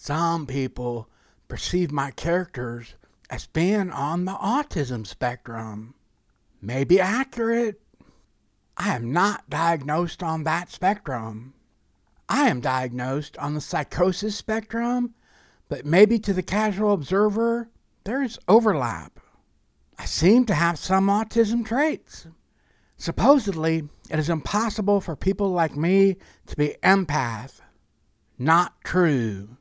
Some people perceive my characters as being on the autism spectrum. May be accurate. I am not diagnosed on that spectrum. I am diagnosed on the psychosis spectrum, but maybe to the casual observer, there is overlap. I seem to have some autism traits. Supposedly, it is impossible for people like me to be empath. Not true.